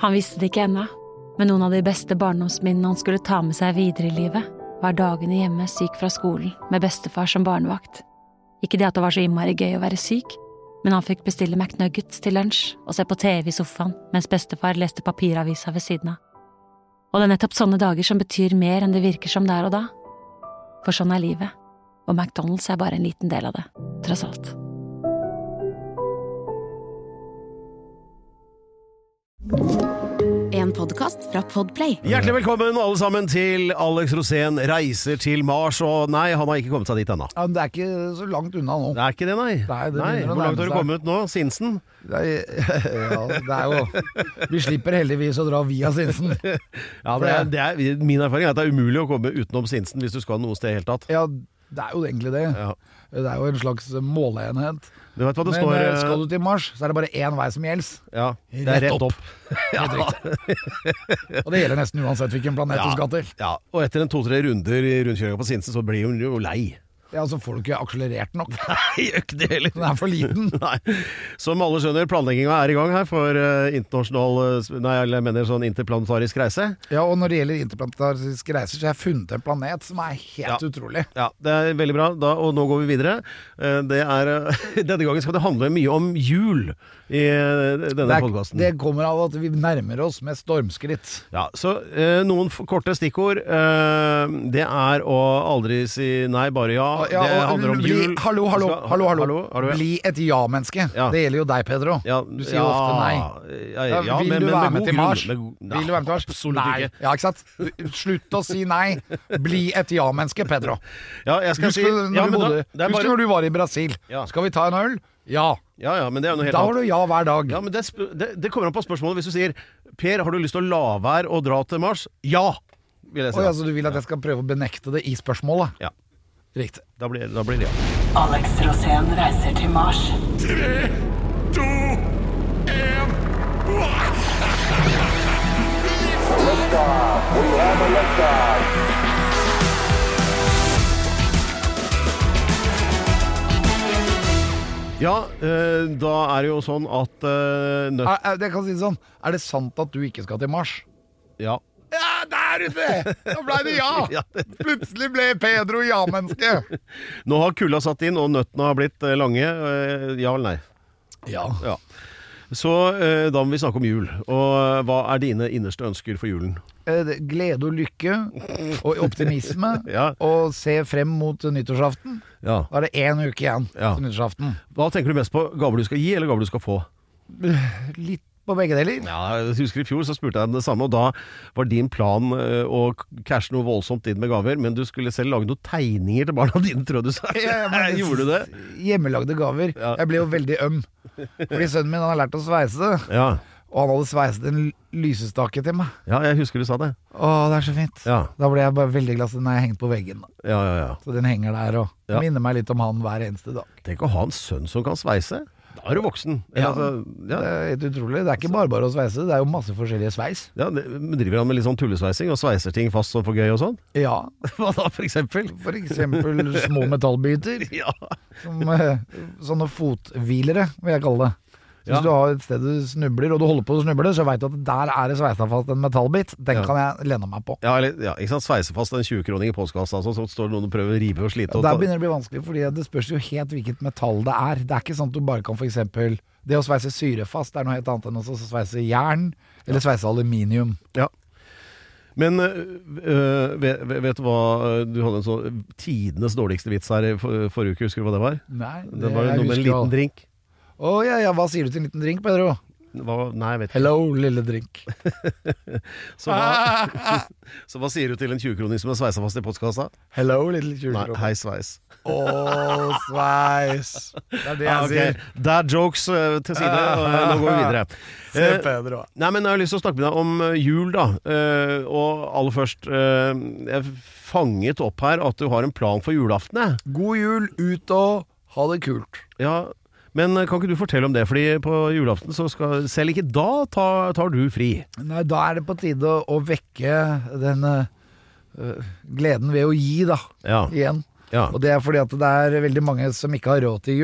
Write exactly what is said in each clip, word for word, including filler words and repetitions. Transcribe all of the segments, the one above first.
Han visste det ikke ennå, men noen av de beste barndomsminnene han skulle ta med seg videre i livet, var dagene hjemme syk fra skolen med bestefar som barnevakt. Ikke det at det var så innmari gøy å være syk, men han fikk bestille McNuggets til lunsj og se på T V i sofaen mens bestefar leste papiravisa ved siden av. Og det er nettopp sånne dager som betyr mer enn det virker som der og da. For sånn er livet, og McDonald's er bare en liten del av det, tross alt. En podcast fra Podplay. Hjertelig velkommen alle sammen til Alex Rosén reiser til Mars. Og nei, han har ikke kommet seg dit ennå. Ja, det er ikke så langt unna nå. Det er ikke det, nei. Nei, det nei begynner å Hvor langt har du nærme seg. kommet nå? Sinsen? Det er, ja, det er jo Vi slipper heldigvis å dra via Sinsen. Ja, det er, det er, min erfaring er at det er umulig å komme utenom Sinsen hvis du skal noe sted helt tatt. Ja, det er jo egentlig det. Ja. Det er jo en slags måleenhet. Du vet hva det Men står eh, skal du til Mars, så er det bare én vei som gjelder. Ja, det er rett opp. Helt riktig. Og det gjelder nesten uansett hvilken planet Ja. du skal til. Ja, og etter en to-tre runder i rundkjøringa på Sinsen, så blir hun jo lei. Ja, så får du ikke akselerert nok. Nei, gjør ikke det heller. Den er for liten. Nei. Som alle skjønner, planlegginga er i gang her for uh, internasjonal, uh, nei, jeg mener sånn interplanetarisk reise. Ja, og når det gjelder interplanetariske reiser, så har jeg funnet en planet som er helt Ja. utrolig. Ja, det er veldig bra, da, og nå går vi videre. Uh, det er, uh, denne gangen skal det handle mye om jul i uh, denne Det, er, podcasten. det kommer av at vi nærmer oss med stormskritt. Ja, så uh, noen f- korte stikkord. Uh, det er å aldri si nei, bare ja. Ja, det og handler om bli, jul. hallo, hallo, Du skal- hallo, hallo. hallo, hallo ja. Bli et ja-menneske. Ja. Det gjelder jo deg, Pedro. Ja, Du sier jo ofte nei. Ja, ja, Ja, vil men, du men være med med god til Mars? grunn. Med god- Vil du være med til Mars? Absolutt Nei. ikke. Ja, ikke sant? Slutt å si nei. Bli et ja-menneske, Pedro. Ja, jeg skal Husker si du ja, når, men du da, bodde, det er husker bare, når du var i Brasil? Ja. Skal vi ta en øl? Ja. ja, ja, men det er jo noe helt Da har annet. du ja hver dag. Ja, men det, sp- det, det kommer an på spørsmålet. Hvis du sier Per, har du lyst til å la være å dra til Mars? Ja, vil jeg si. Oi, da. altså, du vil at jeg skal prøve å benekte det i spørsmålet? Ja, Riktig. da blir, da blir det ja. Alex Rosén reiser til Mars. Ja, eh, da er det jo sånn at eh, nøtt... Er, er, det kan si det sånn. Er det sant at du ikke skal til Mars? Ja. Ja, der ute! Da ble det ja! Ja, det- Plutselig ble Pedro ja-menneske. Nå har kulda satt inn, og nøttene har blitt eh, lange. Eh, ja eller nei? Ja. Ja. Så eh, da må vi snakke om jul. Og eh, hva er dine innerste ønsker for julen? Eh, Glede og lykke og optimisme. Ja. Og se frem mot nyttårsaften. Ja. Da er det én uke igjen Ja. til nyttårsaften. Hva tenker du mest på? Gaver du skal gi, eller gaver du skal få? Litt på begge deler. Ja, jeg husker I fjor så spurte jeg den det samme, og da var din plan uh, å cashe noe voldsomt inn med gaver, men du skulle selv lage noen tegninger til barna dine, tror jeg du sa. Ja, men- Gjorde du det? Hjemmelagde gaver. Ja. Jeg ble jo veldig øm. Fordi sønnen min han har lært å sveise, Ja. og han hadde sveiset en lysestake til meg. ja, jeg husker du sa det. Å, det er så fint. Ja, Da ble jeg bare veldig glad, så den er hengt på veggen. ja, ja. ja. Så den henger der og Ja. minner meg litt om han hver eneste dag. Tenk å ha en sønn som kan sveise. Da er du voksen. Ja. Altså, ja. Det er helt utrolig. Det er ikke bare bare å sveise, det er jo masse forskjellige sveis. Ja, det, driver han med litt sånn tullesveising og sveiser ting fast og for gøy og sånn? Ja, Hva da, for eksempel? for eksempel små metallbiter. Ja. Som, eh, sånne fothvilere, vil jeg kalle det. Så Ja. hvis du har et sted du snubler, og du holder på å snuble, så vet du at der er det sveisa fast en metallbit. Den Ja. kan jeg lene meg på. Ja, eller, ja, ikke sant? Sveise fast en tjue-kroning i postkassa, så, så står det noen og prøver å rive og slite. Og Der ta- begynner det å bli vanskelig, fordi det spørs jo helt hvilket metall det er. Det er ikke sånn at du bare kan for eksempel det å sveise syrefast er noe helt annet enn å sveise jern, eller sveise aluminium. Ja. Men øh, vet, vet du hva, du hadde en sånn tidenes dårligste vits her i for, forrige uke, husker du hva det var? Nei, Det var jeg noe med en husker liten alt. drink. Å ja, ja, hva sier du til en liten drink, Pedro? Hva, nei, jeg vet ikke. Hello, lille drink. Så hva, så hva sier du til en tjue-kroning som er sveisa fast i postkassa? Hello, lille Nei, tjurkropp. hei sveis. Å, sveis. Det er det jeg Ah, ok. sier. Dad jokes øh, til side, og øh, nå går vi videre. Se Eh, Pedro. Nei, men jeg har lyst til å snakke med deg om øh, jul, da. Eh, og aller først, eh, jeg fanget opp her at du har en plan for julaften, jeg. God jul, ut og ha det kult. Ja, men kan ikke du fortelle om det? Fordi på julaften så skal, selv ikke da tar, tar du fri. Nei, da er det på tide å, å vekke den øh, gleden ved å gi, da, Ja, igjen. ja, Og det er fordi at det er veldig mange som ikke har råd til jul.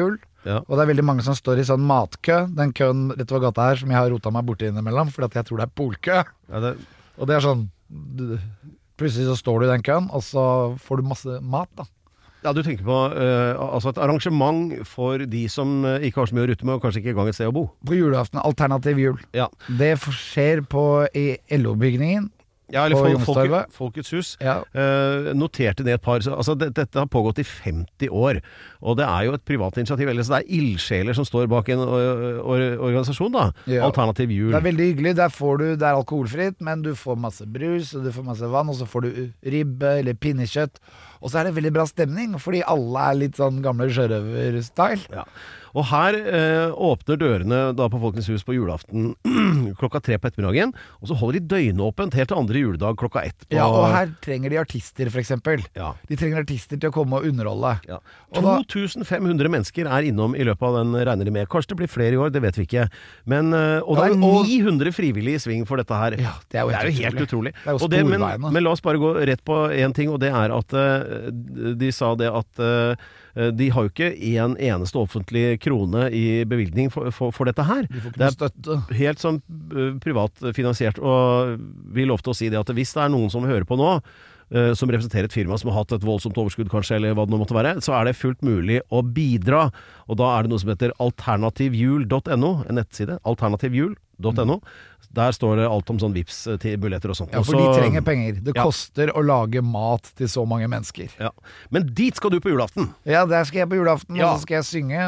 Ja. Og det er veldig mange som står i sånn matkø. Den køen rett over gata her som jeg har rota meg borti innimellom, fordi at jeg tror det er polkø. Ja, det, Og det er sånn du, plutselig så står du i den køen, og så får du masse mat, da. ja, du tenker på uh, altså et arrangement for de som uh, ikke har så mye å rutte med, og kanskje ikke engang et sted å bo. På julaften, alternativ jul. Ja, Det skjer på i L O-bygningen. ja eller På folk, Youngstorget. folket, Folkets hus. Ja. Uh, noterte ned et par så, altså det, Dette har pågått i femti år, og det er jo et privat initiativ. Eller så det er ildsjeler som står bak en or, or, organisasjon, da. Ja. Alternativ jul. Det er veldig hyggelig. Der får du, det er alkoholfritt, men du får masse brus, og du får masse vann, og så får du ribbe eller pinnekjøtt. Og så er det veldig bra stemning, fordi alle er litt sånn gamle sjørøver-style. Ja. Og her eh, åpner dørene da på Folkens hus på julaften klokka tre på ettermiddagen, og så holder de døgnåpent helt til andre juledag klokka ett. På... Ja, og her trenger de artister, for eksempel. Ja. De trenger artister til å komme og underholde. Ja. Og da- to tusen fem hundre mennesker er innom i løpet av den, regner de med. Kanskje det blir flere i år, det vet vi ikke. Men, eh, og det er Ja, og- ni hundre frivillige i sving for dette her. Ja, det er jo helt helt utrolig. Det er jo Og det, men, sporveiene. men la oss bare gå rett på en ting, og det er at eh, de sa det at eh, de har jo ikke en eneste offentlig krone i bevilgning for, for, for dette her. De får ikke Det noe er støtte. helt sånn uh, privatfinansiert, og vi lovte å si det at hvis det er noen som hører på nå, uh, som representerer et firma som har hatt et voldsomt overskudd kanskje, eller hva det nå måtte være, så er det fullt mulig å bidra, og da er det noe som heter alternativjul punktum no, en nettside, alternativjul punktum no. Der står det alt om sånn vips til muligheter og sånt. Ja, for Også- de trenger penger. Det Ja. koster å lage mat til så mange mennesker. Ja. Men dit skal du på julaften. Ja, der skal jeg på julaften, Ja. og så skal jeg synge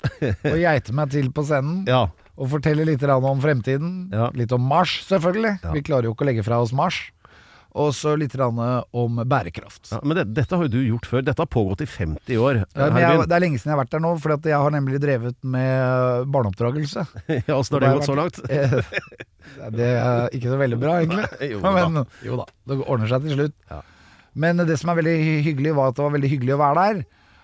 og geite meg til på scenen. Ja. Og fortelle litt grann om fremtiden. Ja. Litt om Mars, selvfølgelig. Ja. Vi klarer jo ikke å legge fra oss Mars. Og så litt grann om bærekraft. Ja, men det, dette har jo du gjort før. Dette har pågått i femti år. Ja, men jeg, Hervin. det er lenge siden jeg har vært der nå, for at jeg har nemlig drevet med barneoppdragelse. Ja, åssen har det gått så langt? Eh, Det er ikke så veldig bra, egentlig. Jo da. Men jo da, det ordner seg til slutt. Ja. Men det som er veldig hyggelig, var at det var veldig hyggelig å være der.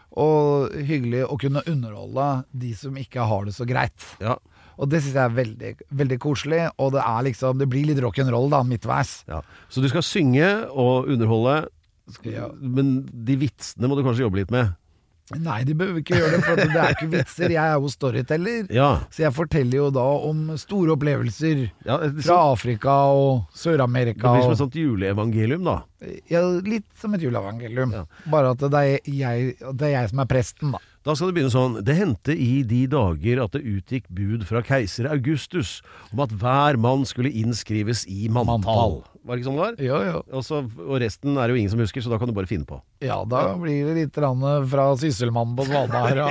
Og hyggelig å kunne underholde de som ikke har det så greit. Ja. Og det synes jeg er veldig, veldig koselig. Og det er liksom, det blir litt rock'n'roll da, midtveis. Ja. Så du skal synge og underholde, Ja. men de vitsene må du kanskje jobbe litt med? Nei, de behøver ikke gjøre det, for det er ikke vitser. Jeg er jo storyteller. Ja. Så jeg forteller jo da om store opplevelser ja det, fra så, Afrika og det Sør-Amerika. blir som og- et sånt juleevangelium, da. Ja, litt som et juleevangelium. Ja. Bare at det er, jeg, det er jeg som er presten, da. Da skal det begynne sånn: Det hendte i de dager at det utgikk bud fra keiser Augustus om at hver mann skulle innskrives i manntall. Manntall. Var det ikke sånn det var? Jo, jo. Og, så, og resten er det jo ingen som husker, så da kan du bare finne på. Ja, da blir det litt rann fra Sysselmannen på Svalbard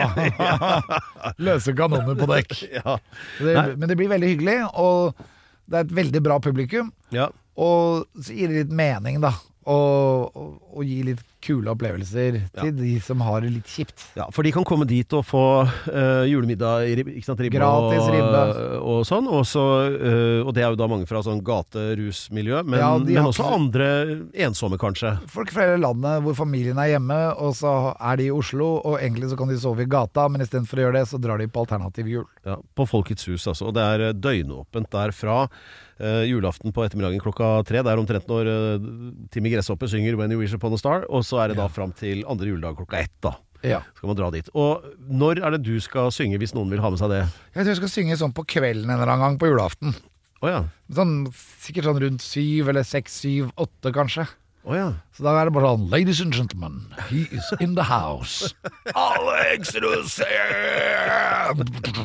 og løse kanoner på dekk. Ja. Det, Nei. men det blir veldig hyggelig, og det er et veldig bra publikum. Ja. Og så gir det litt mening, da. Og, og, og gi litt kule opplevelser til Ja. de som har det litt kjipt. Ja, for de kan komme dit og få uh, julemiddag i ribbe, ikke sant, ribbe Gratis og, ribbe. og sånn, og, så, uh, og det er jo da mange fra sånn gaterusmiljø, men, Ja, de men har også ikke- andre ensomme kanskje. Folk fra hele landet hvor familien er hjemme, og så er de i Oslo, og egentlig så kan de sove i gata, men istedenfor å gjøre det, så drar de på alternativ jul. Ja, på Folkets hus altså, og det er eh, døgnåpent der fra uh, julaften på ettermiddagen klokka tre, det er omtrent når uh, Timmy Gresshoppe synger When You Wish Upon a Star, og så er det da fram til andre juledag klokka ett da. Ja. Skal man dra dit. Og når er det du skal synge hvis noen vil ha med seg det? Jeg tror jeg skal synge sånn på kvelden en eller annen gang på julaften. Åja, Sånn, sikkert sånn rundt syv eller seks, syv, åtte kanskje. åja. Så da er det bare sånn: Ladies and gentlemen, he is in the house. Alex Rosén!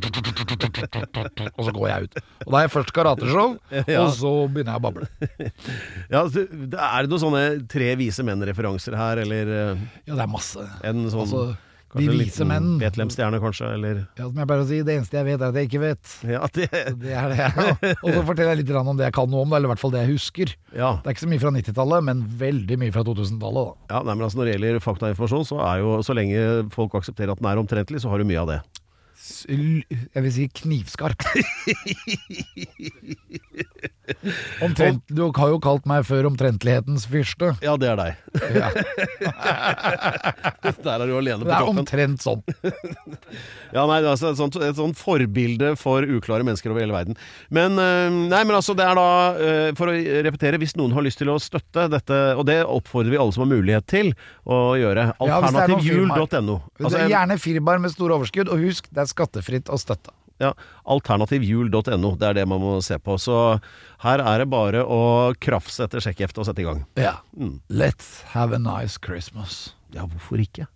Og så går jeg ut. Og da er jeg først karateshow, Ja. og så begynner jeg å bable. Ja, så, det er det noen sånne tre vise menn-referanser her, eller uh, Ja, det er masse. en sånn Altså, de kanskje en vise liten menn. Betlehemstjerne kanskje, eller Ja, som jeg pleier å si, det eneste jeg vet er at jeg ikke vet. Ja, det, Det er det. Og så forteller jeg litt grann om det jeg kan noe om det, eller i hvert fall det jeg husker. ja. Det er ikke så mye fra nittitallet, men veldig mye fra totusentallet da. Ja, nei, men altså når det gjelder faktainformasjon, så er jo, så lenge folk aksepterer at den er omtrentlig, så har du mye av det. S- l- Jeg vil si knivskarp. Omtrent, du har jo kalt meg før omtrentlighetens fyrste. Ja, det er deg. Ja. Der er du alene på Det er toppen. omtrent sånn. Ja, nei, altså et sånt, et sånt forbilde for uklare mennesker over hele verden. Men, øh, nei, men altså, det er da, øh, for å repetere, hvis noen har lyst til å støtte dette, og det oppfordrer vi alle som har mulighet til å gjøre, Ja, hvis det er noen alternativjul firmaer. punktum no. Altså, Det er gjerne firmaer med store overskudd, og husk, det er skattefritt å støtte. ja, alternativjul punktum no, det er det man må se på. Så her er det bare å krafse etter sjekkheftet og sette i gang. Ja. Mm. Let's have a nice Christmas. Ja, hvorfor ikke?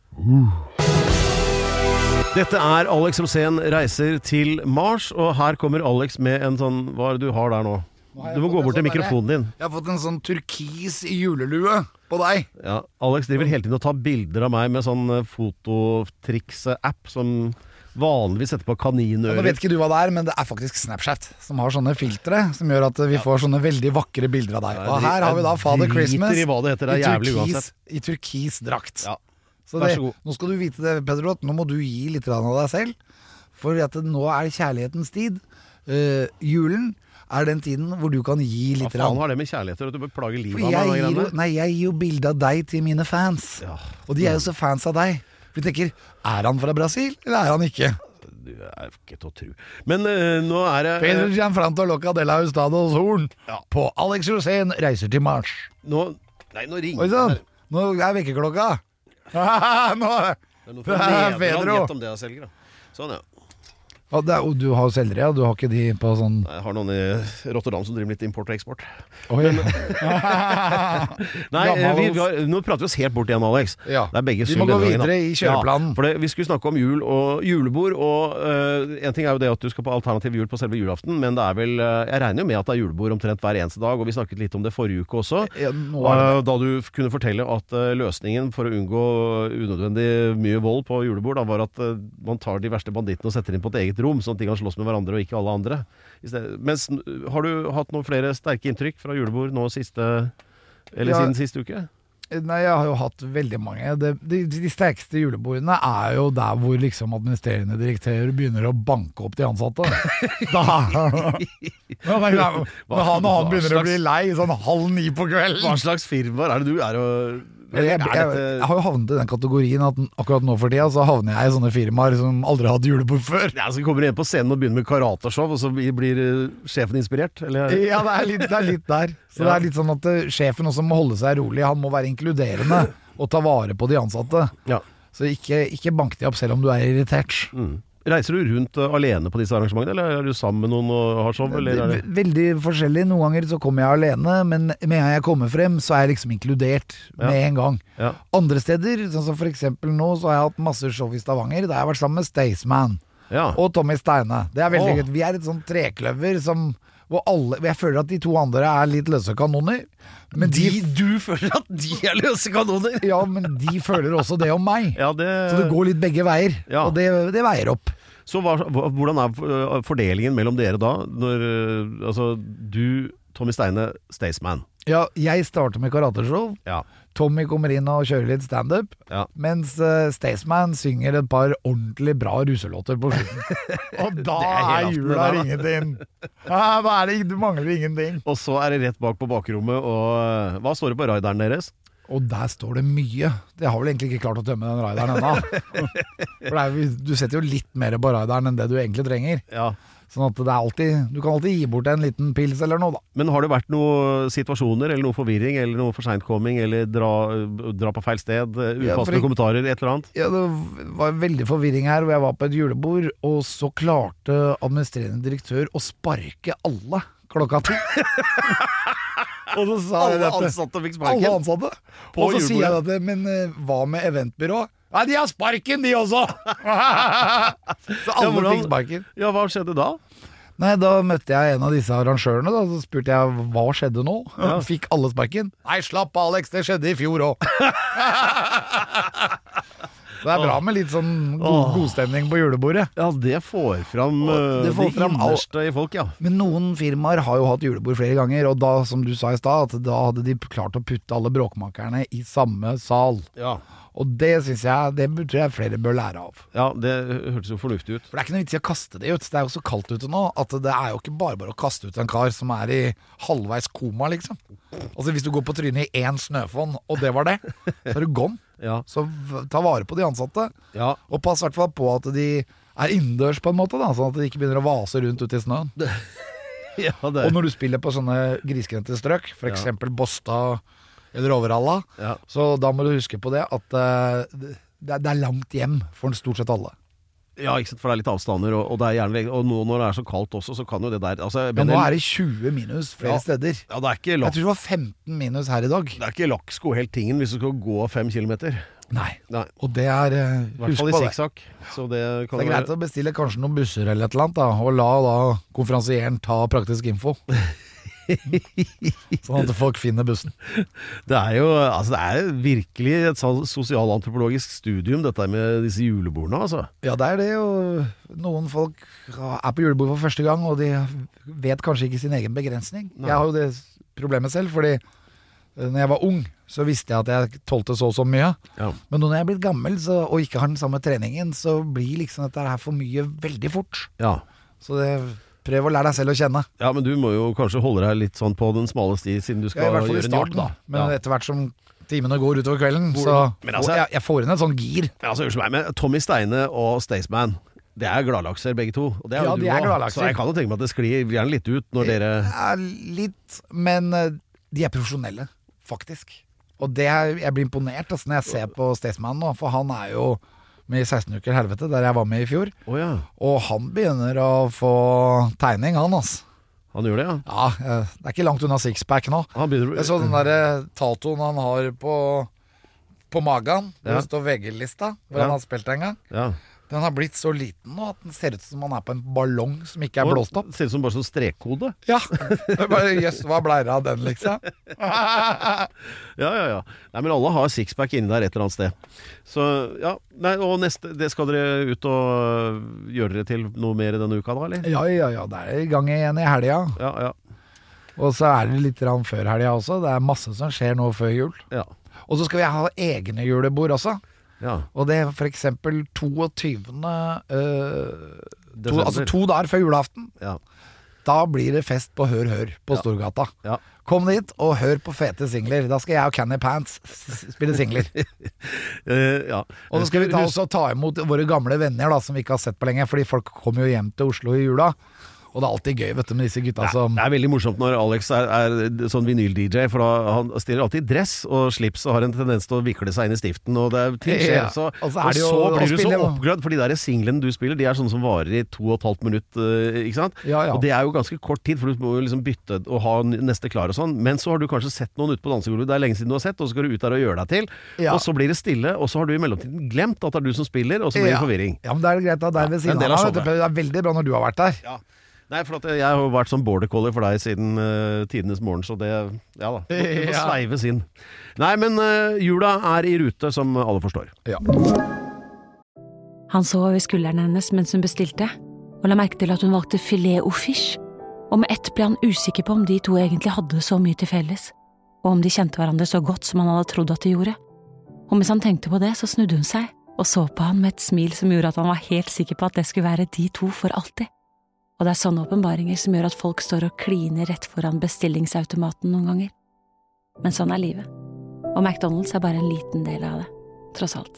Dette er Alex Rosén reiser til Mars, og her kommer Alex med en sånn, hva er det du har der nå? har jeg Du må fått gå en bort til sånn mikrofonen din. Jeg har fått en sånn turkis julelue på deg. Ja, Alex driver hele tiden og tar bilder av meg med sånn eh, fototrikse-app som vanligvis setter på Ja, nå kaninører. vet ikke du hva det er, men det er faktisk Snapchat som har sånne filtre som gjør at vi får sånne veldig vakre bilder av deg. Og her har vi da Father Christmas Driter i hva det heter, det er jævlig turkis, uansett. i turkisdrakt. Ja, Så vær det, så god. nå skal du vite det, Pedro, at nå må du gi litt av deg selv. For at det, nå er det kjærlighetens tid. Uh, julen er den tiden hvor du kan gi Hva litt. faen har det med kjærlighet til at du beklager livet For av meg? jeg de gir, jo, greiene der? nei, jeg gir jo bilde av deg til mine fans. Ja. Og de er jo så fans av deg. For de tenker, er han fra Brasil, eller er han ikke? Du er ikke til å tro. Men eh, nå er det Pedro eh, Gianfranto Loca de la Hustados Horn Ja. på Alex Rosén reiser til Mars. nå, Nei, nå ringer Oi sann, det. nå er vekkerklokka. Nå er Det er noe Det fra er Nederland, Pedro. gjett om det er selger, da. Sånn, ja. Ja, det er, og du har jo selgere, ja. Du har ikke de på sånn Jeg har noen i Rotterdam som driver litt import og eksport. Oi. Nei, eh, vi, vi har, nå prater vi oss helt bort igjen, Alex. Ja. Det er begge Vi synd må gå denne gangen, da. videre i kjøreplanen. Ja, for det, vi skulle snakke om jul og julebord, og uh, en ting er jo det at du skal på alternativ jul på selve julaften, men det er vel uh, jeg regner jo med at det er julebord omtrent hver eneste dag, og vi snakket litt om det forrige uke også. Ja, nå er det Uh, da du kunne fortelle at uh, løsningen for å unngå unødvendig mye vold på julebord, da, var at uh, man tar de verste bandittene og setter inn på et eget rom, sånn at de kan slåss med hverandre og ikke alle andre. I stedet, mens, har du hatt noen flere sterke inntrykk fra julebord nå siste, eller Ja. siden siste uke? Nei, jeg har jo hatt veldig mange. Det, de, de sterkeste julebordene er jo der hvor liksom administrerende direktør begynner å banke opp de ansatte. Da ja, men, ja, Når han og han begynner å bli lei sånn halv ni på kvelden. Hva slags firmaer er det du er å Jeg, jeg, er jeg, dette, jeg har jo havnet i den kategorien at akkurat nå for tida så havner jeg i sånne firmaer som aldri har hatt julebord før. ja, så kommer du inn på scenen og begynner med karateshow, og så blir blir, uh, sjefen inspirert? Eller? Ja, det er litt, det er litt der. Så Ja. det er litt sånn at eh, sjefen også må holde seg rolig. Han må være inkluderende og ta vare på de ansatte. Ja. Så ikke, ikke bank de opp selv om du er irritert. Mm. Reiser du rundt uh, alene på disse arrangementene, eller er du sammen med noen og har show? Eller er det? Ve- Veldig forskjellig. Noen ganger så kommer jeg alene, men med en gang jeg kommer frem, så er jeg liksom inkludert med Ja. en gang. Ja. Andre steder, sånn som for eksempel nå, så har jeg hatt masse show i Stavanger. Da har jeg vært sammen med Staysman Ja. og Tommy Steine. Det er veldig Åh. gøy. Vi er et sånt trekløver som hvor alle, jeg føler at de to andre er litt løse kanoner. Men de, du føler at de er løse kanoner? ja, men de føler også det om meg. Ja, det... Så det går litt begge veier, Ja. og det, det veier opp. Så hva, hva- hvordan er uh, fordelingen mellom dere da, når uh, altså, du, Tommy Steine, Staysman? Ja, jeg starter med karateshow. Ja. Tommy kommer inn og kjører litt stand-up, Ja. mens uh, Staysman synger et par ordentlig bra ruselåter på slutten. Og da Det er er helaften, jula det der, da. ingenting. Ja, da er det, du mangler ingenting. Og så er det rett bak på bakrommet, og uh, hva står det på rideren deres? Og der står det mye. Jeg har vel egentlig ikke klart å tømme den rideren ennå. For det er, jo- du setter jo litt mer på rideren enn det du egentlig trenger. Ja. Sånn at det er alltid, du kan alltid gi bort en liten pils eller noe, da. Men har det vært noen situasjoner, eller noe forvirring, eller noe forsentkomming, eller dra, dra på feil sted, uh, Ja, for upassende jeg- kommentarer, et eller annet? Ja, det var veldig forvirring her, hvor jeg var på et julebord, og så klarte administrerende direktør å sparke alle klokka to. Og så sa jeg Alle dette. ansatte fikk Alle sparken. ansatte. På Og så sier jeg julebordet. dette, men eh, hva med eventbyrå? Nei, de har sparken, de også! Så alle Ja, hvordan- fikk sparken. Ja, hva skjedde da? Nei, da møtte jeg en av disse arrangørene, da, så spurte jeg hva skjedde nå? Ja. Fikk alle sparken? Nei, slapp av, Alex, det skjedde i fjor òg. Det er bra med litt sånn god, godstemning på julebordet. Ja, det får fram det, får det fram innerste i folk, ja. Men noen firmaer har jo hatt julebord flere ganger, og da, som du sa i stad, at da hadde de klart å putte alle bråkmakerne i samme sal. Ja. Og det synes jeg, det tror jeg flere bør lære av. Ja, det hørtes jo fornuftig ut. For det er ikke noe vits i å kaste det ut. Det er jo så kaldt ute nå, at det er jo ikke bare bare å kaste ut en kar som er i halvveis koma, liksom. Altså hvis du går på trynet i én snøfonn, og det var det, så er du gone. Ja. Så ta vare på de ansatte, Ja. og pass i hvert fall på at de er innendørs på en måte, da, sånn at de ikke begynner å vase rundt ute i snøen. Ja, det. Og når du spiller på sånne grisgrendte strøk, for Ja. eksempel Båstad eller Overhalla, Ja. så da må du huske på det at uh, det, det er langt hjem for stort sett alle. Ja, ikke sant, for det er litt avstander, og, og, det er gjerne, og nå når det er så kaldt også, så kan jo det der altså, Men nå er det tjue minus flere Ja. steder. Ja, det er ikke Jeg lak, tror det var femten minus her i dag. det er ikke laksko helt tingen hvis du skal gå fem kilometer. Nei, Nei, og det er uh, i hvert Husk fall i på det. sikksakk. Så det kan Det er greit å bestille kanskje noen busser eller et eller annet, da, og la da konferansieren ta praktisk info. Sånn at folk finner bussen. Det er jo altså det er virkelig et sånn sosialantropologisk studium, dette med disse julebordene, altså. Ja, det er det jo. Noen folk er på julebord for første gang, og de vet kanskje ikke sin egen begrensning. Nei. Jeg har jo det problemet selv, fordi når jeg var ung, så visste jeg at jeg tålte så og så mye. Ja. Men nå når jeg er blitt gammel så, og ikke har den samme treningen, så blir liksom dette her for mye veldig fort. Ja. Så det, prøv å lære deg selv å kjenne. ja, men du må jo kanskje holde deg litt sånn på den smale sti, siden du Ja, skal I hvert fall i gjøre en jobb, starten, da. men Ja. etter hvert som timene går utover kvelden, Hvor- så Men altså- får jeg, jeg får inn et sånn gir. Men altså, unnskyld meg, men Tommy Steine og Staysman, det er gladlakser begge to. Og det er Ja, jo du de er også. gladlakser. Så jeg kan jo tenke meg at det sklir gjerne litt ut når dere Ja, litt, men eh, de er profesjonelle, faktisk. Og det er, jeg blir imponert altså, når jeg ser på Staysman nå, for han er jo med i seksten uker helvete, der jeg var med i fjor. Å ja, Og han begynner å få tegning, han altså. han gjør det, ja. Ja, eh, det er ikke langt unna sixpack nå. Han begynner Jeg så den der tatoen han har på, på magen, hvor Ja. det står V G-lista, hvor Ja. han har spilt en gang. Ja. Den har blitt så liten nå at den ser ut som han er på en ballong som ikke er Og blåst opp. Ser ut som bare sånn strekkode. Ja, det er bare, jøss, hva ble det av den, liksom? Ja, ja, ja. Nei, men alle har sixpack inni der et eller annet sted. Så ja, nei, og neste, det skal dere ut og gjøre dere til noe mer denne uka da, eller? Ja, ja, ja, det er i gang igjen i helga. Ja, ja, Og så er det litt grann før helga også. Det er masse som skjer nå før jul. ja. Og så skal vi ha egne julebord også. ja. Og det er for eksempel toogtyvende øh, to, Desember. Altså to dager før julaften. Ja. Da blir det fest på Hør Hør på Ja. Storgata. Ja. Kom dit og hør på fete singler. Da skal jeg og Canny Pants s- spille singler. Eh, ja. Og så skal vi ta, Husk- også ta imot våre gamle venner da, som vi ikke har sett på lenge. Fordi folk kommer jo hjem til Oslo i jula. Og det er alltid gøy, vet du, med disse gutta Det er, som det er veldig morsomt når Alex er, er sånn vinyl-D J, for da han stiller alltid dress og slips og har en tendens til å vikle seg inn i stiften, og det er ting skjer. Ja, Så, og så og er det jo så å blir du så spille- oppglødd, for de der singlene du spiller, de er sånne som varer i to og et halvt minutt, eh, ikke sant? Ja, ja. Og det er jo ganske kort tid, for du må jo liksom bytte og ha n- neste klar og sånn. Men så har du kanskje sett noen ute på dansegulvet, det er lenge siden du har sett, og så skal du ut der og gjøre deg til. Ja. Og så blir det stille, og så har du i mellomtiden glemt at det er du som spiller, og så blir det Ja. forvirring. Ja, men det er greit at deg ved Ja, en siden del av av meg. vet du, Det er veldig bra når du har vært der. Ja. Nei, for at jeg har jo vært sånn border collie for deg siden uh, tidenes morgen, så det, ja da, det må Ja. sveives inn. Nei, men uh, jula er i rute, som alle forstår. Ja. Han så over skulderen hennes mens hun bestilte, og la merke til at hun valgte filet au fiche, og med ett ble han usikker på om de to egentlig hadde så mye til felles, og om de kjente hverandre så godt som han hadde trodd at de gjorde. Og mens han tenkte på det, så snudde hun seg, og så på han med et smil som gjorde at han var helt sikker på at det skulle være de to for alltid. Og det er sånne åpenbaringer som gjør at folk står og kliner rett foran bestillingsautomaten noen ganger. Men sånn er livet. Og McDonald's er bare en liten del av det, tross alt.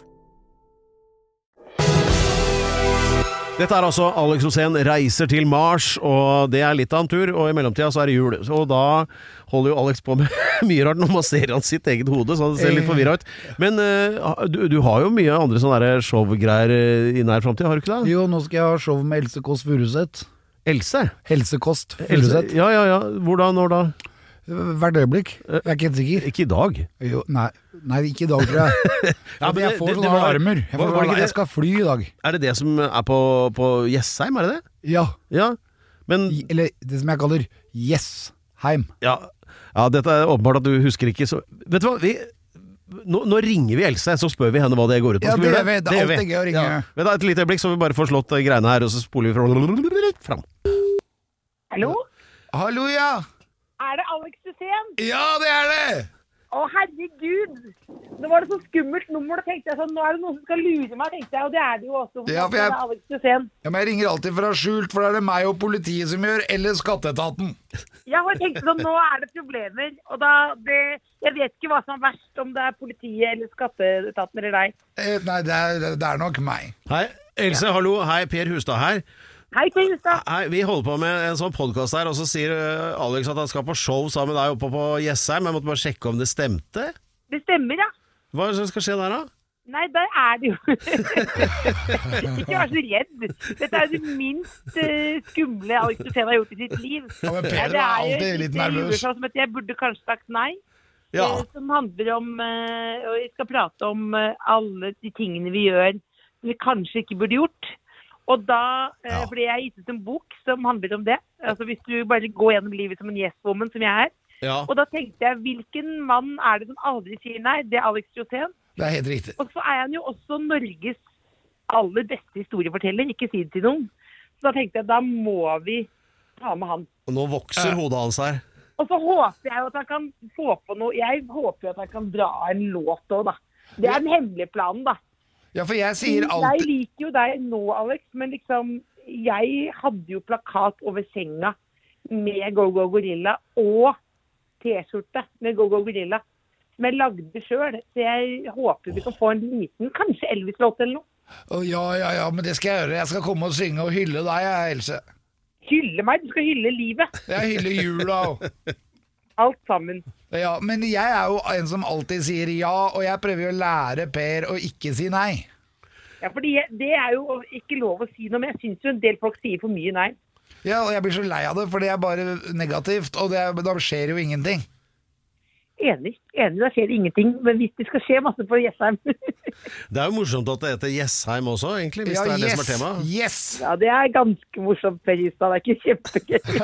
Dette er altså Alex Rosén reiser til Mars, og det er litt av en tur, og i mellomtida så er det jul. Og da holder jo Alex på med mye rart, nå masserer han sitt eget hode, så det ser litt forvirret ut. Men uh, du, du har jo mye andre sånne der showgreier i nær fremtid, har du ikke det? Jo, nå skal jeg ha show med Else Kåss Furuseth. Else? Helsekost Else? Furuseth. Ja, ja, ja. Hvordan, når da? Hvert øyeblikk. Jeg er ikke helt sikker. Ikke i dag. Jo, nei, nei, ikke i dag, tror jeg. Ja, men jeg det- får det- det sånne var- alarmer. Jeg, var- får, var det ikke det? jeg skal fly i dag. Er det det som er på, på Jessheim, er det det? Ja. Ja. Men I- Eller det som jeg kaller Yesheim. ja, ja, dette er åpenbart at du husker ikke så. Vet du hva, vi nå, nå ringer vi Else, så spør vi henne hva det går ut på. Ja, Skal vi det gjøre vet jeg. Alt er gøy å ringe. Ja. Vent da, et lite øyeblikk, så vi bare får slått eh, greiene her, og så spoler vi fra fram. Hallo? Hallo, ja. Er det Alex Hussein? Ja, det er det. Å, herregud! Nå var det så skummelt nummer, da tenkte jeg sånn, nå er det noen som skal lure meg, tenkte jeg, og det er det jo også. Ja, for jeg- Det er Alex Hussein. Ja, men jeg ringer alltid fra skjult, for det er det meg og politiet som gjør, eller skatteetaten. Ja, og jeg tenkte sånn, nå er det problemer, og da, det, jeg vet ikke hva som er verst, om det er politiet eller skatteetaten eller deg. Eh, nei, det er, det er nok meg. Hei, Else, hallo, hei, Per Hustad her. Hei, Per Hustad. Hei, vi holder på med en sånn podcast her, og så sier eh, Alex at han skal på show sammen med deg oppe på Jessheim, men jeg måtte bare sjekke om det stemte. Det stemmer, ja. Hva er det som skal skje der da? Nei, der er det jo. Ikke vær så redd. Dette er det minst uh, skumle Alex Hussein har gjort i sitt liv. Ja, men Nei, Pedro det er er jo alltid et litt lite nervøs. juleshow som heter Jeg burde kanskje sagt nei. Ja. eh, Som handler om eh, Og vi skal prate om eh, alle de tingene vi gjør som vi kanskje ikke burde gjort. Og da, eh, Ja. fordi jeg har gitt ut en bok som handler om det. Altså hvis du bare går gjennom livet som en yes-woman som jeg er. Ja. Og da tenkte jeg, hvilken mann er det som aldri sier nei? Det er Alex Hussein. Det er helt riktig. Og så er han jo også Norges aller beste historieforteller, ikke si det til noen. Så da tenkte jeg, da må vi ta med han. Og nå vokser hodet hans her. Og så håper jeg jo at han kan få på noe, jeg håper jo at han kan dra en låt også, da. Det er den hemmelige planen, da. Ja, for jeg sier Jeg alltid... liker jo deg nå, Alex, men liksom, jeg hadde jo plakat over senga med Go Go Gorilla og T-skjorte med Go Go Gorilla, som jeg lagde selv. Så jeg håper vi kan få en liten, kanskje Elvis-låt eller noe. Å, ja, ja, ja, men det skal jeg gjøre. Jeg skal komme og synge og hylle deg, jeg, Else. Hylle meg, du skal hylle livet. Jeg hyller jula også. Alt sammen. Ja, men jeg er jo en som alltid sier ja, og jeg prøver jo å lære Per å ikke si nei. Ja, fordi jeg, det er jo ikke lov å si noe, men jeg synes jo en del folk sier for mye nei. Ja, og jeg blir så lei av det, for det er bare negativt, og det er, da skjer jo ingenting. Enig, enig, da skjer det ingenting, men hvis det skal skje masse på Jessheim. Det er jo morsomt at det heter Jessheim også, egentlig, hvis Ja, det er det som er yes, tema. yes! Ja, det er ganske morsomt, Per Hustad, det er ikke kjempegøy.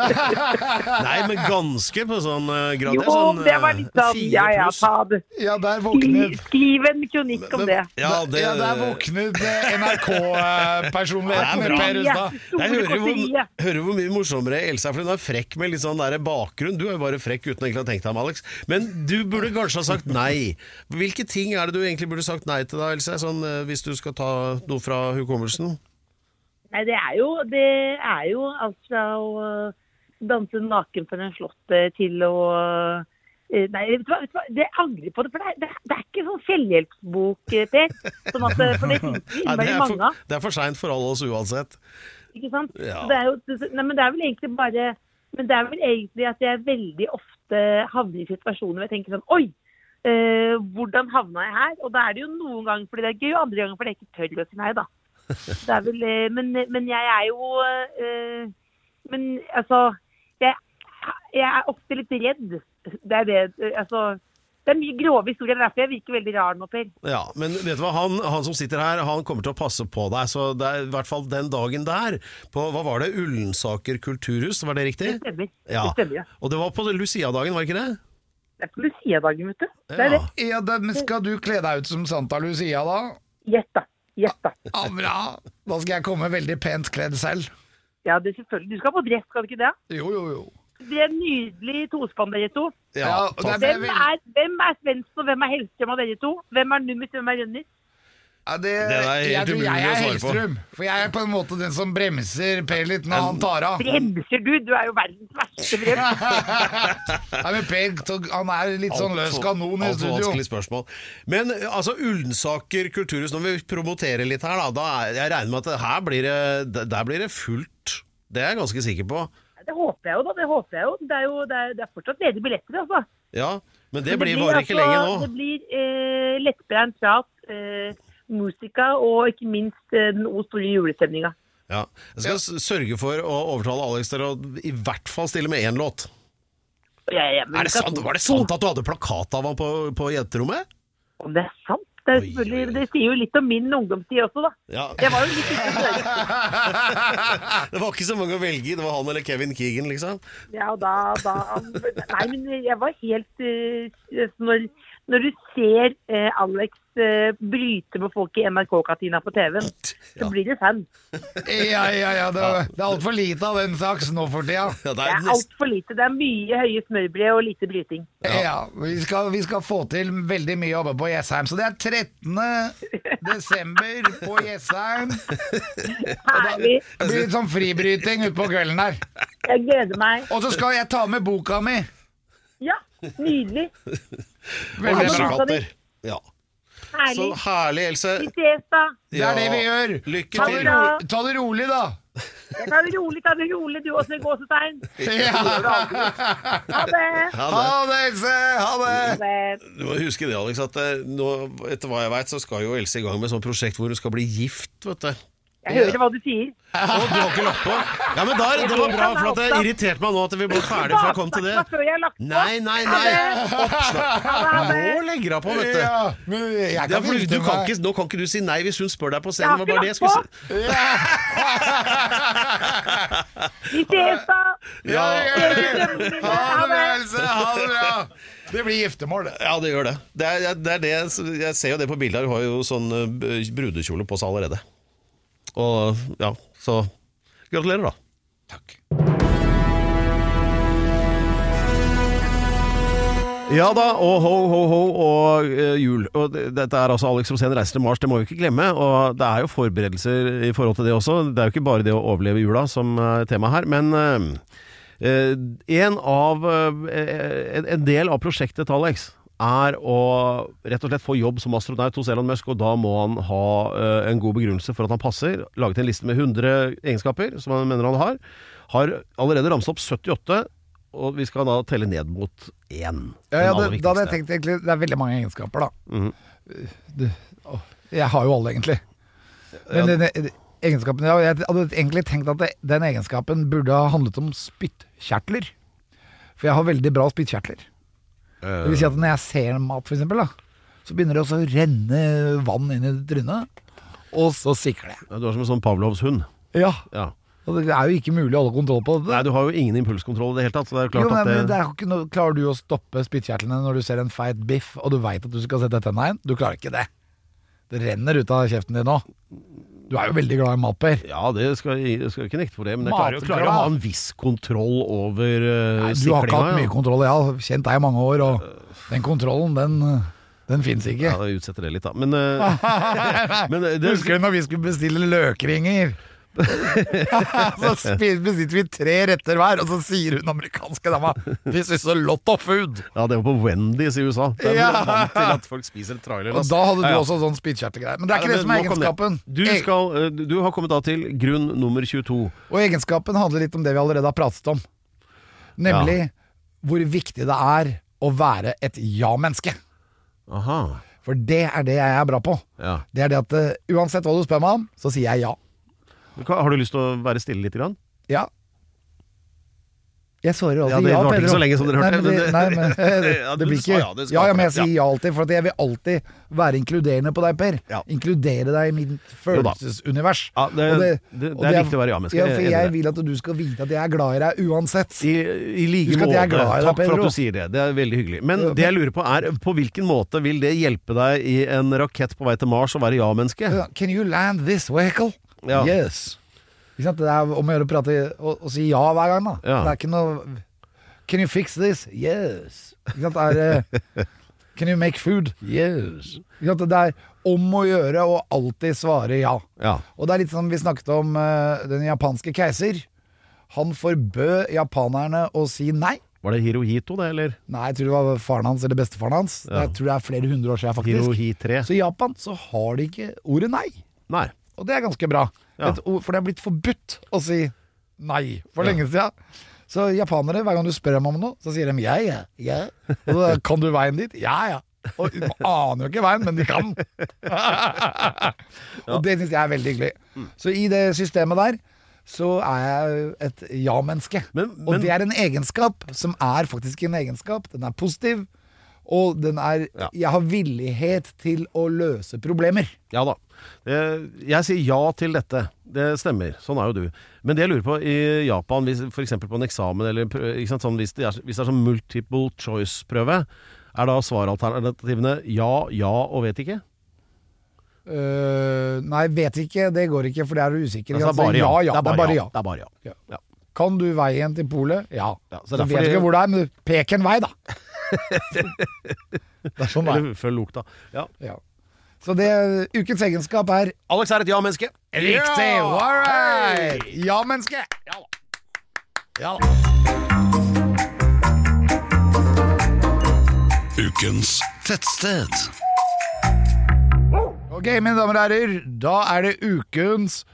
Nei, men ganske på sånn uh, grad. Jo, det er sånn, det var litt sånn, fire ja, ja, pluss. ta det. Ja, der Skri, våknet... skriv en kronikk om det. Ja, det, Ja, der våknet eh, N R K-personligheten Det er med bra. Per Hustad. Store Jeg hører hvor, kotteriet. hører hvor mye morsommere Else er, for hun er frekk med litt sånn der bakgrunn. Du er jo bare frekk uten egentlig å ha tenkt deg om, Alex. Men du burde kanskje ha sagt nei. Hvilke ting er det du egentlig burde sagt nei til da, Else? Sånn, eh, hvis du skal ta noe fra hukommelsen? Nei, det er jo, det er jo alt fra å uh, danse naken for en slott uh, til å... Uh, nei, vet du hva, vet du hva, det jeg angrer på det, for det er, det er, det er ikke sånn selvhjelpsbok, uh, Per. Sånn at, uh, for det finnes jo Nei, det, innmari er mange for, av. det er for sent for alle oss uansett. Ikke sant? Ja. Så Det er jo, nei, men det er vel egentlig bare... Men det er vel egentlig at jeg veldig ofte havner i situasjoner hvor jeg tenker sånn, oi, uh, hvordan havna jeg her? Og da er det jo noen ganger fordi det er gøy, og andre ganger fordi jeg ikke tør å si nei, da. Det er vel, uh, men, men jeg er jo... Uh, men altså, jeg, jeg er ofte litt redd. Det er det, uh, altså... Det er mye grove historier, derfor jeg virker veldig rar nå, Per. Ja, men vet du hva, han, han som sitter her, han kommer til å passe på deg, så det er i hvert fall den dagen der, på, hva var det, Ullensaker kulturhus, var det riktig? Det stemmer. Ja. Det stemmer, ja. Og det var på Lucia-dagen, var det ikke det? Det er på Lucia-dagen, vet du. Det er Ja. det. Ja, da, men skal du kle deg ut som Santa Lucia da? Gjett da. Gjett da. Ja, bra. Da skal jeg komme veldig pent kledd selv. Ja, det er selvfølgelig. Du skal på dress, skal du ikke det? Jo, jo, jo. Det er nydelig tospann, dere to. Ja, Ja, takk. det er- Hvem er, hvem er Svensson, og hvem er Hellstrøm av dere to? Hvem er Nummis, hvem er Rønner? Ja, det, Det er helt jeg tror umulig jeg å er svare på. Hellstrøm, for jeg er på en måte den som bremser Per litt når han tar av. Bremser du? Du er jo verdens verste brems. Nei, men Per, han er litt sånn løs kanon i Alt for studio. vanskelig spørsmål. Men altså, Ullensaker kulturhus, når vi promoterer litt her, da, da er, jeg regner med at det her blir det, der blir det fullt. Det er jeg ganske sikker på. Det håper jeg jo, da. Det håper jeg jo. Det er jo det er, det er fortsatt ledige billetter, altså. Ja, men det Men blir bare ikke lenge nå. Det blir eh, lettberegnet prat, eh, musika og ikke minst eh, den o store julestemninga. Ja. Jeg skal s- sørge for å overtale Alex til å i hvert fall stille med én låt. Ja, ja, men Er det vi kan- sant? Var det sant at du hadde plakat av han på, på jenterommet? Om det er sant? Det, er Oi, selvfølgelig, oi, oi. det sier jo litt om min ungdomstid også, da. Ja. Jeg var jo litt ute å kjøre. Det var ikke så mange å velge i. Det var han eller Kevin Keegan, liksom. Ja, og da, da Nei, men jeg var helt uh, når, når du ser eh, Alex eh, bryte med folk i N R K-kantina på T V-en, så blir du fan. Ja, ja, ja, det, det er alt for lite av den saks nå for tida. Ja, det Det er er nest... alt for lite. Det er mye høye smørbrød og lite bryting. Ja, vi skal, vi skal få til veldig mye oppe på Jessheim. Så det er trettende desember på Jessheim. Herlig. Det blir litt sånn fribryting ut på kvelden der. Jeg gleder meg. Og så skal jeg ta med boka mi. Ja, nydelig. Veldig bra. Katter. Ja. Så Herlig. herlig, Else. Vi ses da. Det er det vi gjør. Lykke Ta Ha det til. det, bra. ro, ta det rolig, da. Jeg tar det rolig, ta det rolig. Du også, gåsetegn. Ja. Ha det. Ha det. Ha det, Else. Ha det. Ha det. Du må huske det, Alex, at eh, nå, etter hva jeg vet, så skal jo Else i gang med et sånt prosjekt hvor hun skal bli gift, vet du. Jeg hører hva du sier. Å, du har ikke lagt på? Ja, men der, det var bra, for at det irriterte meg nå at vi ble ferdig før jeg kom til det. Hva før jeg har lagt på? Nei, nei, nei. Oppslag. Ha det, ha det. Nå legger jeg på, vet du. Ja, men jeg Det kan er fordi, gifte du kan meg. ikke, nå kan ikke du si nei hvis hun spør deg på Jeg scenen. har Det var bare det jeg ikke skulle lagt si. Vi ses da. Ja, ja, ja. Ha Ha det bra, Else. Ha det bra. Det blir giftermål, det. Ja, det gjør det. Det er, det er det. Jeg ser jo det på bildet her. Hun har jo sånn eh, brudekjole på seg allerede. Og ja, så gratulerer da. Takk. Ja da, og ho, ho, ho, og uh, jul. Og det, dette er altså Alex Rosén reiser til Mars, det må vi ikke glemme. Og det er jo forberedelser i forhold til det også. Det er jo ikke bare det å overleve jula som er tema her. Men uh, uh, en, av, uh, en, en del av prosjektet til Alex er å rett og slett få jobb som astronaut hos Elon Musk, og da må han ha uh, en god begrunnelse for at han passer. Laget en liste med hundre egenskaper som han mener han har. Har allerede ramset opp syttiåtte, og vi skal da telle ned mot én. Ja, ja, Den aller det, da hadde jeg viktigste. tenkt egentlig det er veldig mange egenskaper, da. Mhm. Det, å, jeg har jo alle, egentlig. Men den, den egenskapen ja, Jeg hadde egentlig tenkt at det, den egenskapen burde ha handlet om spyttkjertler. For jeg har veldig bra spyttkjertler. Det vil si at når jeg ser mat, for eksempel, da, så begynner det også å renne vann inn i trynet, og så sikler jeg. Ja, du er som en sånn Pavlovs hund. Ja, Ja. og det er jo ikke mulig å holde kontroll på det. Nei, du har jo ingen impulskontroll i det hele tatt, så det er jo klart Jo, men, at det... men det er jo ikke noe, klarer du å stoppe spyttkjertlene når du ser en feit biff, og du vet at du skal sette tenna inn? Du klarer ikke det. Det renner ut av kjeften din nå. Du er jo veldig glad i mat, Per. Ja, det skal jeg skal jeg ikke nekte for det, men det er klart, du Matglad. klarer å ha en viss kontroll over uh, Nei, du har ikke hatt siklinga, mye ja. kontroll. Jeg har kjent deg i mange år, og den kontrollen, den, den finnes ikke. Ja, det utsetter det litt da. Men, uh, men uh, det, Husker du når vi skulle bestille løkringer? Så spi- bestilte vi tre retter hver, og så sier hun amerikanske dama "This is a lot of food". ja, det var på Wendy's i U S A. Det er Ja. vel vant til at folk spiser trailer. Og da hadde du også sånn spyttkjertelgreier. Men det er ikke det som er egenskapen. Du, skal, uh, du har kommet da til grunn nummer tjueto. Og egenskapen handler litt om det vi allerede har pratet om. Nemlig hvor viktig det er å være et ja-menneske. Aha. For det er det jeg er bra på. Ja. Det er det at uh, uansett hva du spør meg om, så sier jeg ja. Har du lyst til å være stille litt grann? Ja. Jeg svarer alltid Ja, det ja, varte ikke Pedro. så lenge som dere hørte, Nei, men det, men nei, det- men det, Ja, det du blir sa ikke ja, det skal Ja, ja, men jeg for det. sier ja alltid, for at jeg vil alltid være inkluderende på deg, Per. Ja. Inkludere deg i mitt følelsesunivers. Ja, det, Og det, det- det, og er viktig å være ja-menneske. Ja, for Jeg er enig i jeg det. vil at du skal vite at jeg er glad i deg uansett. I, i like Husk at måte. jeg er glad i deg, Takk for Pedro. at du sier det. Det er veldig hyggelig. Men Ja, det jeg lurer på er, på hvilken måte vil det hjelpe deg i en rakett på vei til Mars å være ja-menneske? Can you land this vehicle? Ja. Yes. Ikke sant? Det er om å gjøre å prate og, og si ja hver gang, da. Ja. Det er ikke noe Can you fix this? Yes. Ikke sant? Det er eh, Can you make food? Yes. Ikke sant? Det er om å gjøre å alltid svare ja. Ja. Og det er litt som vi snakket om eh, den japanske keiser. Han forbød japanerne å si nei. Var det Hirohito det, eller? Nei, jeg tror det var faren hans eller bestefaren hans. Ja. Jeg tror det er flere hundre år siden, faktisk. Hirohi tre? Så i Japan så har de ikke ordet nei. Nei. Og det er ganske bra. Ja. Et ord, for det er blitt forbudt å si nei for Ja. lenge siden. Så japanere, hver gang du spør dem om noe, så sier de ja, ja, ja. Og da, kan du veien dit? Ja, ja. Og de aner jo ikke veien, men de kan. Og det synes jeg er veldig hyggelig. Så i det systemet der, så er jeg et ja-menneske. Men- Og men- det er en egenskap som er faktisk en egenskap. Den er positiv, og den er Ja. Jeg har villighet til å løse problemer. Ja da. Det, jeg sier ja til dette. Det stemmer. Sånn er jo du. Men det jeg lurer på i Japan, hvis, for eksempel på en eksamen, eller prø- ikke sant, sånn, hvis, det er, hvis det er sånn multiple choice-prøve, Er da svaralternativene ja, ja og vet ikke? Uh, nei, vet ikke, det går ikke, for det er du usikker. Altså, det er bare ja. Ja, ja. Det er bare ja. ja. Det er bare ja. ja. ja. Kan du veien til polet? Ja. ja så så vet du ikke hvor det er, men pek en vei, da. Det er sånn det er. Eller følg lukta. Ja. Ja. Så det, ukens egenskap er Alex er et ja-menneske. Riktig! Ja! All right! Ja-menneske! Ja da. Ja da. Ukens tettsted. Ok, mine damer og herrer, da er det ukens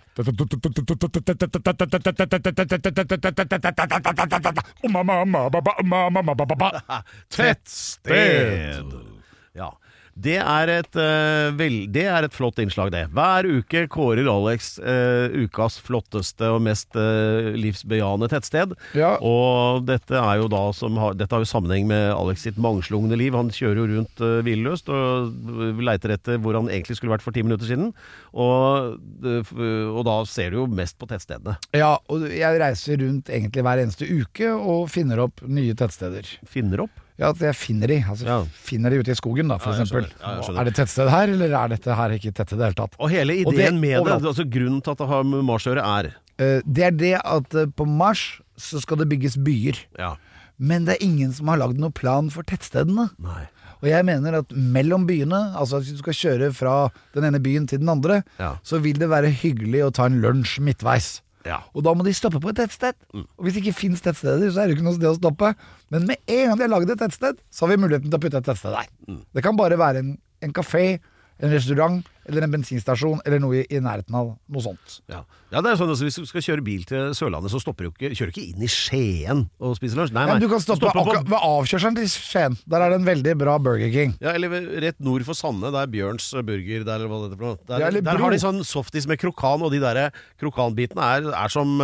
tettsted. Ja. Det er, et, uh, vel, det er et flott innslag det. Hver uke kårer Alex uh, ukas flotteste og mest uh, livsbejaende tettsted. Ja. Og dette er jo da som har, dette har jo sammenheng med Alex sitt mangslungne liv. Han kjører jo rundt uh, hvilløst og leiter etter hvor han egentlig skulle vært for ti minutter siden. Og, uh, og da ser du jo mest på tettstedene. Ja, og jeg reiser rundt egentlig hver eneste uke og finner opp nye tettsteder. Finner opp? Ja, at jeg finner de, altså Ja. finner de ute i skogen da, for Ja, jeg eksempel. skjønner. Ja, jeg skjønner. Er det tettsted her, eller er dette her ikke tettsted i det hele tatt? Og hele ideen Og det- med det, overalt. altså grunnen til at det har med Mars å gjøre er Eh, det er det at eh, på Mars så skal det bygges byer, Ja. men det er ingen som har lagd noen plan for tettstedene. Nei. Og jeg mener at mellom byene, altså hvis du skal kjøre fra den ene byen til den andre, Ja. så vil det være hyggelig å ta en lunsj midtveis. Ja. Og da må de stoppe på et tettsted. Og hvis det ikke finnes tettsteder, så er det ikke noe sted å stoppe. Men med en gang de har laget et tettsted, så har vi muligheten til å putte et tettsted der. Det kan bare være en, en kafé, en restaurant, eller en bensinstasjon, eller noe i, i nærheten av noe sånt. Ja. ja, det er sånn altså, hvis du skal kjøre bil til Sørlandet, så stopper du ikke, kjører ikke inn i Skien og spiser lunsj. Nei, nei. Men du kan stoppe Stopper på- akkurat ved avkjørselen til Skien. Der er det en veldig bra Burger King. Ja, eller ved- rett nord for Sande, der er Bjørns burger, der, eller hva det er for noe. Der, Ja, eller der Bro. har de sånn softis med krokan, og de der krokanbitene er, er som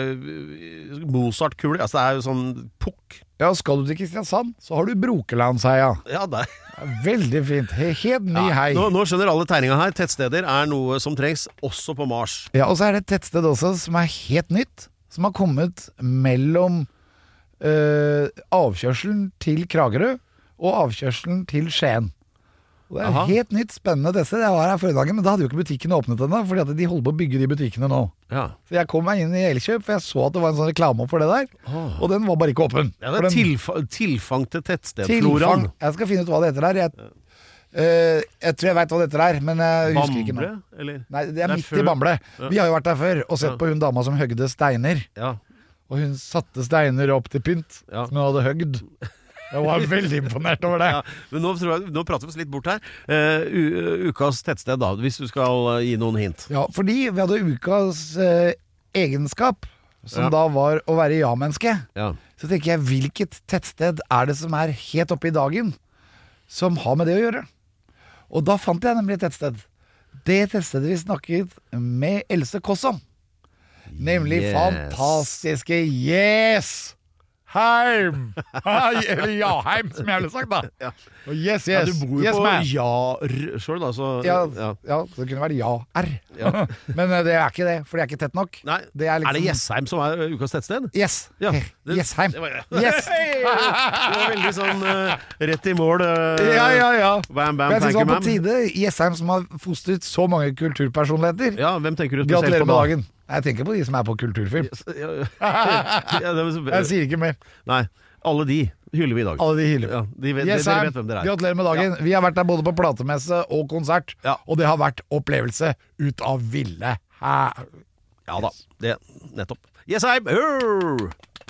uh, Mozart-kuler. Altså, det er jo sånn pukk. Ja, skal du til Kristiansand, så har du Brokelandsheia. Ja, der. Veldig fint. He- Helt ny hei. Nå, nå skjønner alle tegninga her. Tettsteder er noe som trengs også på Mars. Ja, og så er det et tettsted også som er helt nytt, som har kommet mellom øh, avkjørselen til Kragerø og avkjørselen til Skien. Og det er Aha. helt nytt, spennende teststed. Jeg var her forrige dagen, men da hadde jo ikke butikkene åpnet ennå, fordi at de holder på å bygge de butikkene nå. Ja, Så jeg kom meg inn i Elkjøp, for jeg så at det var en sånn reklame for det der, og den var bare ikke åpen. ja For det er den- tilfa tilfang til Tilfang. tettstedfloraen. Jeg skal finne ut hva det heter her. Jeg, øh, jeg tror jeg vet hva det heter her, men jeg husker ikke nå. Bamble, eller? Nei, det er Det er midt før- i Bamble. Ja. Vi har jo vært der før og sett Ja. på hun dama som høgde steiner. Ja, Og hun satte steiner opp til pynt Ja. som hun hadde høgd. Jeg var veldig imponert over det. ja. Men nå, tror jeg, nå prater vi oss litt bort her. Eh, u ukas tettsted da, hvis du skal eh, gi noen hint. Ja, fordi vi hadde ukas eh, egenskap, som Ja. da var å være ja-menneske. Ja. Så tenker jeg, hvilket tettsted er det som er helt oppe i dagen, som har med det å gjøre? Og da fant jeg nemlig et tettsted. Det tettstedet vi snakket med Else Kåss om. Nemlig Yes. fantastiske Yes! Heim! Hei, eller Jaheim, som jeg ville sagt da. Ja. Og yes, Ja, yes. du bor jo yes, på man. Ja-r sjøl, da, så Ja, ja. ja, så det kunne være ja-r. Ja. Men eh, det er ikke det, for det er ikke tett nok. Nei, Det er er, liksom- det Jessheim som er ukas tettsted? Yes. Ja, He- det- Jessheim. det var- Yes. Hei! Det var veldig sånn eh, rett i mål. eh, Ja, ja, ja. Bam, bam, Men jeg synes thank det you, var på ma'am. tide. Jessheim som har fostret så mange kulturpersonligheter. Ja, hvem tenker du spesielt Gratulerer på med da? dagen. Jeg tenker på de som er på kulturfilm. Ja, ja. Ja, det var- Jeg sier ikke mer. Nei, alle de hyller vi i dag. Alle de hyller. Ja, de vet, Yes, dere Heim, vet hvem dere er. gratulerer med dagen. Vi har vært der både på platemesse og konsert, Ja. og det har vært opplevelse ut av ville hæ. Ja da, det, nettopp. Jessheim! Hurr!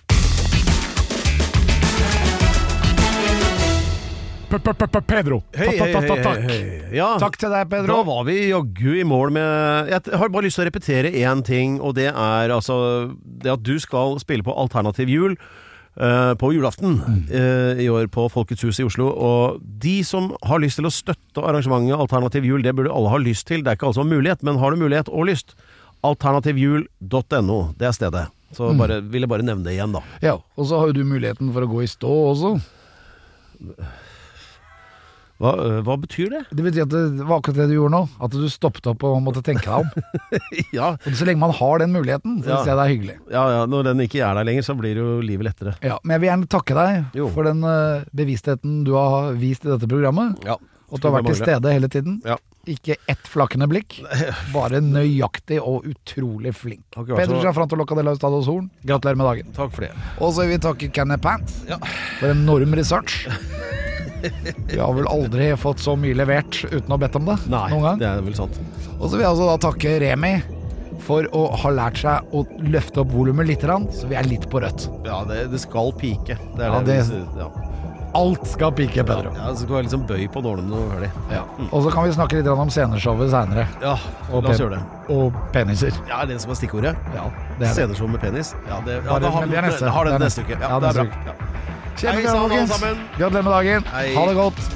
Pedro. Hei, hei, hei, hei, hei. Ja, Takk til deg, Pedro. da var vi jaggu i mål med Jeg har bare lyst til å repetere én ting, og det er altså det at du skal spille på Alternativ Jul eh, på julaften eh, i år på Folkets Hus i Oslo. Og de som har lyst til å støtte arrangementet Alternativ Jul, det burde alle ha lyst til. Det er ikke alle som har mulighet, men har du mulighet og lyst, alternativjul punktum no, det er stedet. Så bare, ville bare nevne det igjen, da. Ja, og så har jo du muligheten for å gå i stå også. Hva, hva betyr det? Det betyr at det var akkurat det du gjorde nå. At du stoppet opp og måtte tenke deg om. Ja. Og så lenge man har den muligheten, så Ja. synes jeg det er hyggelig. Ja, ja, når den ikke er der lenger, så blir jo livet lettere. Ja, men jeg vil gjerne takke deg Jo. for den uh, bevisstheten du har vist i dette programmet. Ja. Og at du har vært til stede hele tiden. Ja. Ikke ett flakkende blikk, bare nøyaktig og utrolig flink. Har ikke vært Pedro så- Gianfranto Locadella Stados Horn, gratulerer med dagen. Takk for det. Og så vil vi takke Kenneth Pant Ja. for enorm research. Vi har vel aldri fått så mye levert uten å ha bedt om det Nei, noen gang. det er vel sant. Og så vil jeg altså da takke Remi for å ha lært seg å løfte opp volumet litt, så vi er litt på rødt. Ja, det, det skal pike. Det er Ja, det, det- vi sier, ja. Alt skal pike, Pedro. Ja, det skal være liksom bøy på nålene når du hører det. Ja. Og så kan vi snakke litt om sceneshowet senere. Ja, Og la oss pen- gjøre det. Og peniser. Ja, er det som er stikkordet? Ja, det er det. Sceneshow med penis? Ja, det, ja Bare- da har, men det er neste. da har den Det er neste uke. Ja, Ja, det er neste bra. uke. Ja. Kjempebra, Hei sann, alle folkens. sammen. Gratulerer med dagen. Hei. Ha det godt.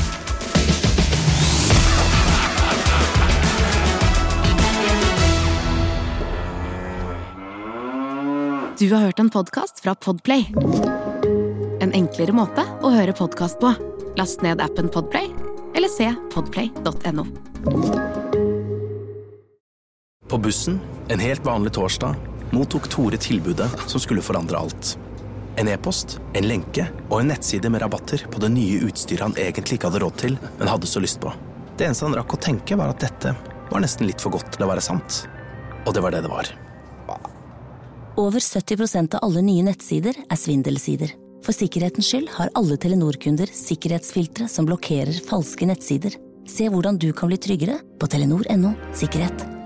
Du har hørt en podcast fra Podplay. En enklere måte å høre podcast på. Last ned appen Podplay, eller se podplay punktum no. På bussen, en helt vanlig torsdag, mottok Tore tilbudet som skulle forandre alt. En e-post, en lenke og en nettside med rabatter på det nye utstyret han egentlig ikke hadde råd til, men hadde så lyst på. Det eneste han rakk å tenke var at dette var nesten litt for godt til å være sant. Og det var det det var. Over sytti prosent av alle nye nettsider er svindelsider. For sikkerhetens skyld har alle Telenor-kunder sikkerhetsfiltre som blokkerer falske nettsider. Se hvordan du kan bli tryggere på telenor punktum no sikkerhet.